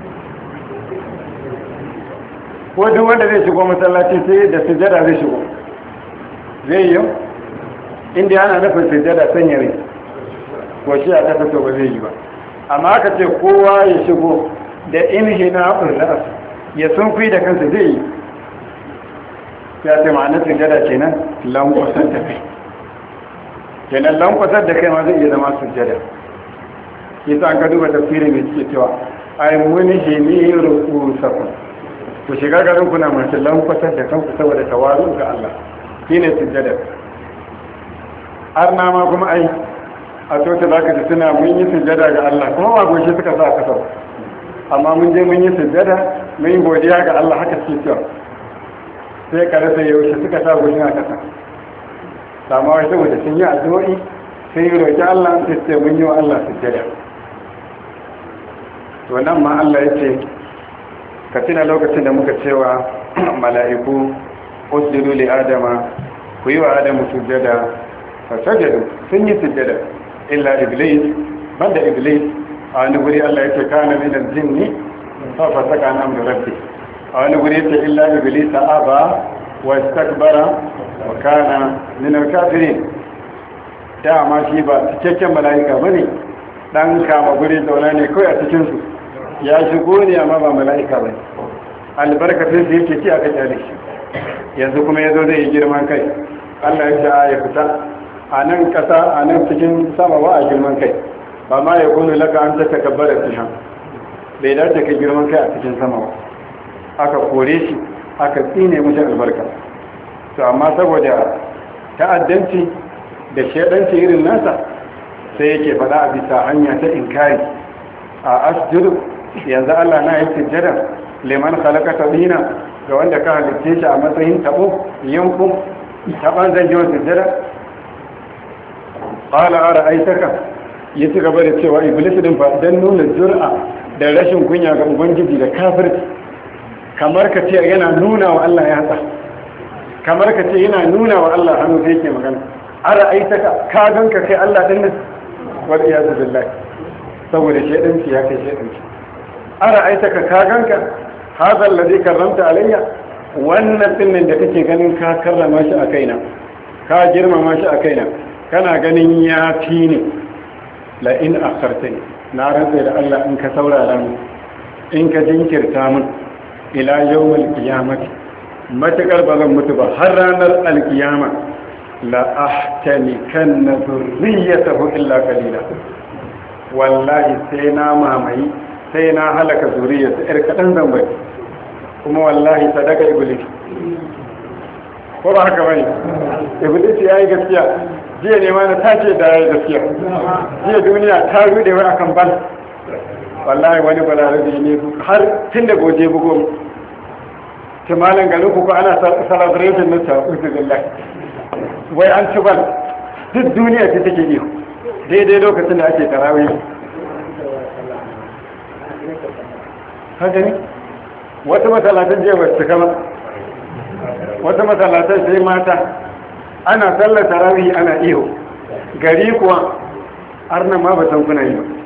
Speaker 1: ko duk wanda zai shigo masallaci sai da sujjada zai shigo, zai yi inda yana nufin sujjada sanya rai ko shi a kasa, to ba zai yi ba. Amma aka ce kowa ya shigo da inhina ulras ya sunfi da kansa zai yi, ya ce ma'anar sujjada kenan lankwasar da kai, kenan lankwasar da kai ma zai iya zama sujjada. Yasa an ka duba tafsirin mai cike cewa ai munhini ru'usakum, ku shiga garin kuna masu lankwasar da kanku saboda tawazu ga Allah, shi ne sujjada. Har na ma kuma ai a tota za ka ji suna mun yi sujjada ga Allah, kuma ba goshi suka sa a kasar, amma mun je mun yi sujjada mun yi godiya ga Allah, haka suke cewa. Sai ka rasa yaushe suka sa goshi a kasa, sama wai saboda sun yi addu'o'i sun yi roƙi Allah, sai ce mun yi wa Allah sujjada. To nan ma Allah ya ce ka tuna lokacin da muka cewa mala'iku usjudu li adama, ku yi wa adamu sujjada, fa sajadu, sun yi sujjada illa iblis, banda iblis. A wani guri Allah ya ce kana min al-jinni fa fasaka an amri rabbi, a wani guri ya ce illa iblis aba wa istakbara wa kana min al-kafirin. Dama shi ba cikakken mala'ika bane, dan kama guri zauna ne kawai a cikin su, ya shigo ne amma ba mala'ika bane, albarkatun su yake ci aka kyale shi. Yanzu kuma yazo zai yi girman kai, Allah ya ce ya fita a nan kasa, a nan cikin sama ba a girman kai, ba ma ya kunu laka an ta takabbara fiha, bai dace ka girman kai a cikin sama ba. Aka kore shi, aka tsine mushi albarka. To amma saboda ta'addanci da shedanci irin nasa, sai yake faɗa a bisa hanya ta inkari, a asjudu, yanzu Allah na yi sujjada liman khalaqata bina, ga wanda ka halitte shi a matsayin tabo yanku taban zan ji sujjada. Qala ara'aytaka, ya ci gaba da cewa iblis din fa dan nuna jur'a da rashin kunya ga ubangiji da kafirci, kamar ka ce yana nuna wa Allah ya hatsa, kamar ka ce yana nuna wa Allah hannu sai yake magana. Ara'aytaka, ka ganka kai Allah din nan, wal iyad billahi, saboda shedanci ya kai shedanci. ara'aitaka ka ganka hadha alladhi karramta alayya wannan dinnin da kake ganin ka karrama shi a kaina ka girmama shi a kaina kana ganin ya fi ni la in akhartani na rantsa da Allah in ka saurara mu in ka jinkirta mun ila yawmal qiyamati matakar ba zan mutu ba har ranar alkiyama la ahtanikanna zurriyatahu illa qalila wallahi sai na mamayi sai na halaka zuriyarsa yar kadan zan bai kuma wallahi sadaka iblis ko ba haka bane iblis yayi gaskiya jiya ne ma na tace da yayi gaskiya jiya duniya ta rude wai akan ban wallahi wani balarabi ne har tun da goje bugo timalin garin ku ko ana celebration na ta'uzu billahi wai an ci ban duk duniya ta take iyo daidai lokacin da ake tarawih ka gani wata masalatan jiya ba su kama wata masalatan sai mata ana sallar tarawih ana iyo gari kuwa arnan ma ba san kuna yi ba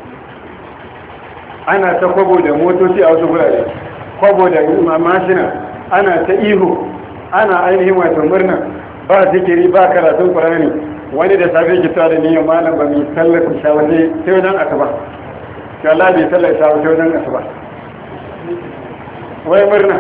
Speaker 1: ana ta kwabo da motoci a wasu gurare kwabo da mashina ana ta ihu ana ainihin wato murna ba zikiri ba karatun ƙur'ani wani da safe ki da niyyar malam ba mai sallar isha waje sai wajen asuba shi Allah bai sallar isha waje wajen asuba wai murna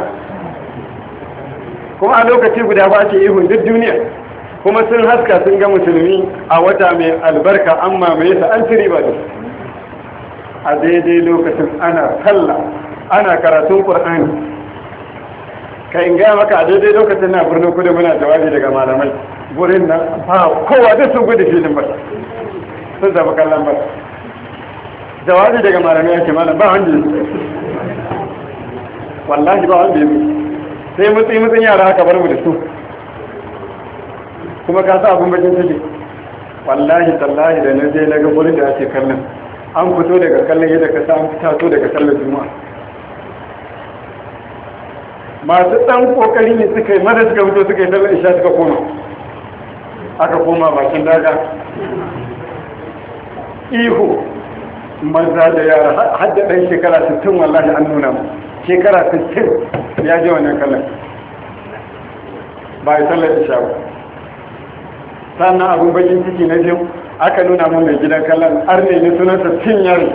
Speaker 1: kuma a lokaci guda ba ake ihun duk duniya kuma sun haska sun ga musulmi a wata mai albarka an mamaye su an ciri ba da su a daidai lokacin ana sallah ana karatun ƙur'ani ka in gaya maka a daidai lokacin na birnin kudu muna jawabi daga malamai wurin nan ba kowa da sun gudu filin ba sun zafi kallon ba jawabi daga malamai yake malam ba wanda yi wallahi ba wanda yi sai mutsin yara haka bar mu da su kuma ka sa abin bakin ciki wallahi tallahi da na je na ga wurin da ake kallon an fito daga kallon yadda ka samu taso daga sallar juma'a masu ɗan ƙoƙari ne suka yi mada suka fito suka yi sallar isha suka koma aka koma bakin daga ihu maza da yara hadda ɗan shekara 60 wallahi an nuna mu shekara 60 ya je wannan kallon ba yi sallar isha ba sannan abin bakin ciki na biyu aka nuna mun mai gidan kallon arne ne sunansa cin yari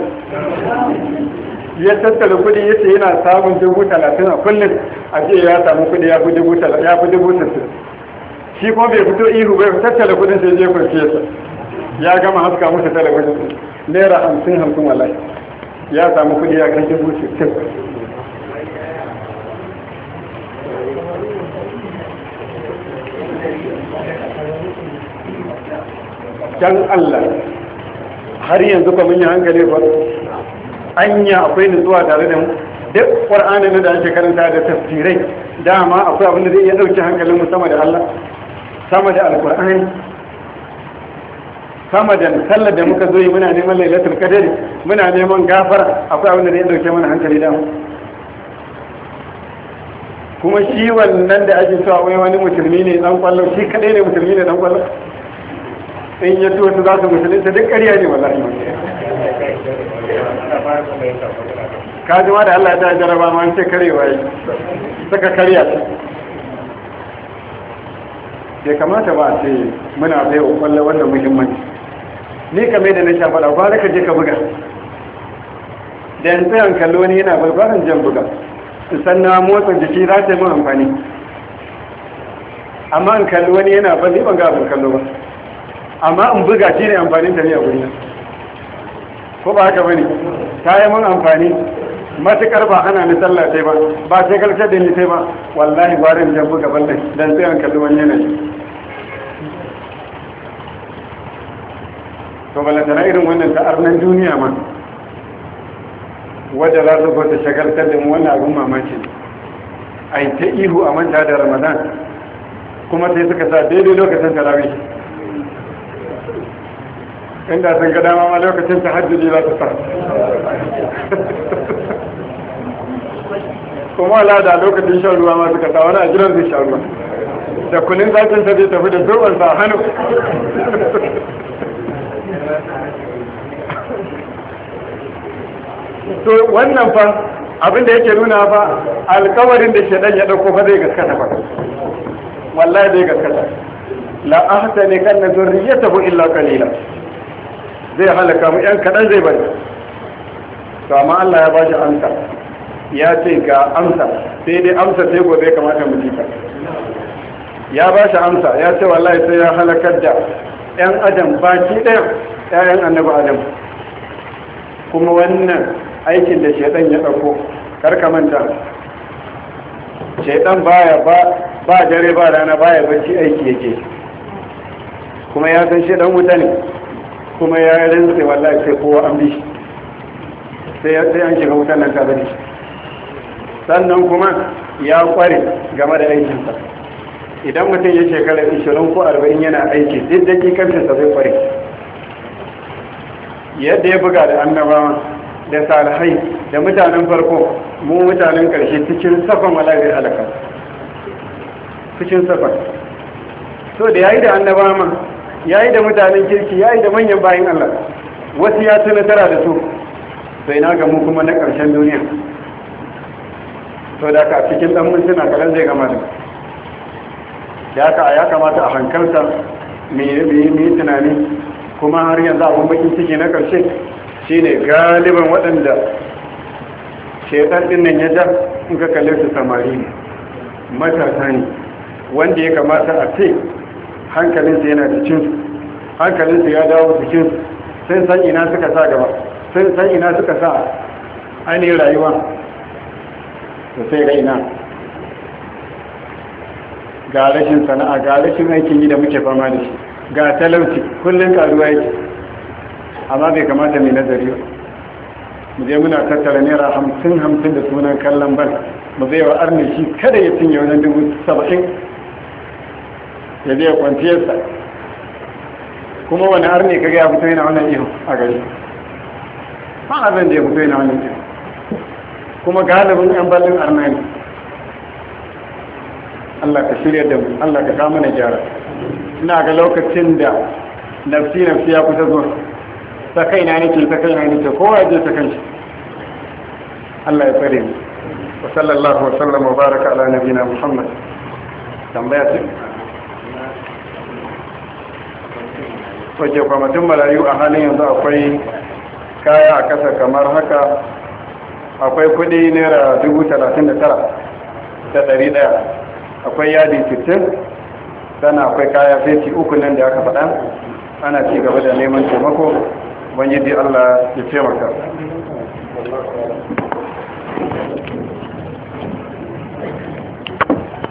Speaker 1: ya tattala kudi ya ce yana samun 30,000 a kullum a ce ya samu kudi ya fi 60,000 shi kuma bai fito ihu bai tattala kudin sai je kwanciyarsa ya gama haska musu talabijin naira 50 wallahi ya samu kudi ya kai 60,000 dan Allah har yanzu kuma mun yi hankali ba anya akwai nutsuwa tare da mu duk qur'anin da ake karanta da tafsirai dama akwai abin da zai iya dauke hankalin mu sama da Allah sama da alqur'ani sama da sallar da muka zo yi muna neman lailatul qadri muna neman gafara akwai abin da zai dauke mana hankali da mu kuma shi wannan da ake cewa wai wani musulmi ne dan kwallo shi kadai ne musulmi ne dan kwallo in ya tuwa su za su musulunta duk ƙarya ne wallahi ka jima da Allah ta jaraba ma an ce karewa yi suka karya shi bai kamata ba a ce muna bai wa kwallo wannan muhimmanci ni kame da na sha faɗa gwara ka je ka buga da yan tsayan kallo wani yana barbaran jan buga san na motsa jiki za ta yi mun amfani amma in kallo wani yana ban ban ga abin kallo ba amma in buga shi ne amfanin ta ne a guri ko ba haka bane ta yi mun amfani matukar ba ana ni sallah sai ba sai karshe da ni sai ba wallahi gwarin jan buga ballan dan sai an kalli wani yanayi to balantana irin wannan ta arnan duniya ma wadda za su ta shagaltar da mu wannan abin mamaki a yi ta ihu a manta da ramadan kuma sai suka sa daidai lokacin tarawih inda sun ga dama ma lokacin ta hajjudi za su sa kuma wala da lokacin shan ruwa ma suka sa wani a jiran zai sha ruwa da kunin zakin sa zai tafi da turban sa hannu to wannan fa abinda yake nuna fa alkawarin da shedan ya dauko fa zai gaskata fa wallahi zai gaskata la ahtani kan zurriyatahu illa qalila zai halaka mu yan kadan zai bari to amma Allah ya bashi amsa ya ce ga amsa sai dai amsa sai gobe kamata mu jika ya bashi amsa ya ce wallahi sai ya halakar da yan adam baki daya ƴaƴan annabi adam kuma wannan aikin da shedan ya dauko karka manta shedan ba dare ba rana baya bacci aiki yake kuma ya san shedan wuta ne kuma ya rinse wallahi sai kowa an bi sai an shiga wutan nan tare da shi sannan kuma ya kware game da aikinsa idan mutum ya shekara 20 ko 40 yana aiki duk dakikansa zai kware yadda ya buga da annabawa da salihai da mutanen farko mu mutanen karshe cikin safan wala'ir halaka cikin safan so da yayi da annabawa yayi da mutanen kirki yayi da manyan bayin Allah wasu ya tuna tara da su sai na ga mu kuma na karshen duniya to da ka cikin dan mintuna kalan zai gama da ya kamata a hankalta mai tunani kuma har yanzu abin bakin ciki na karshe shine galiban waɗanda shaitan din nan ya ja in ka kalle su samari ne matasa ne wanda ya kamata a ce hankalinsu yana cikin hankalinsu ya dawo cikin sun san ina suka sa gaba sun san ina suka sa ainihin rayuwa da sai raina ga rashin sana'a ga rashin aikin yi da muke fama da shi ga talauci kullum karuwa yake amma bai kamata mai nazari ba mu je muna tattara naira 50 da sunan kallon bal mu zai wa arni shi kada ya cinye wajen 70,000 ya zai kwanciyarsa kuma wani arni kaga ya fito yana wannan ihu a gari ba abin da ya fito yana wannan ihu kuma galibin yan ballin arnani Allah ka shirya da mu Allah ka kama na gyara ina ga lokacin da nafsi ya kusa zuwa ta kaina nake kowa ya je ta kanshi Allah ya tsare mu wa sallallahu wa sallam wa baraka ala nabiyina Muhammad tambaya ce wace kwamitin marayu a halin yanzu akwai kaya a kasa kamar haka akwai kudi naira 39,100 akwai yadi 60 sannan akwai kaya feti 3 nan da aka faɗa ana ci gaba da neman taimako ubangiji Allah ya taimaka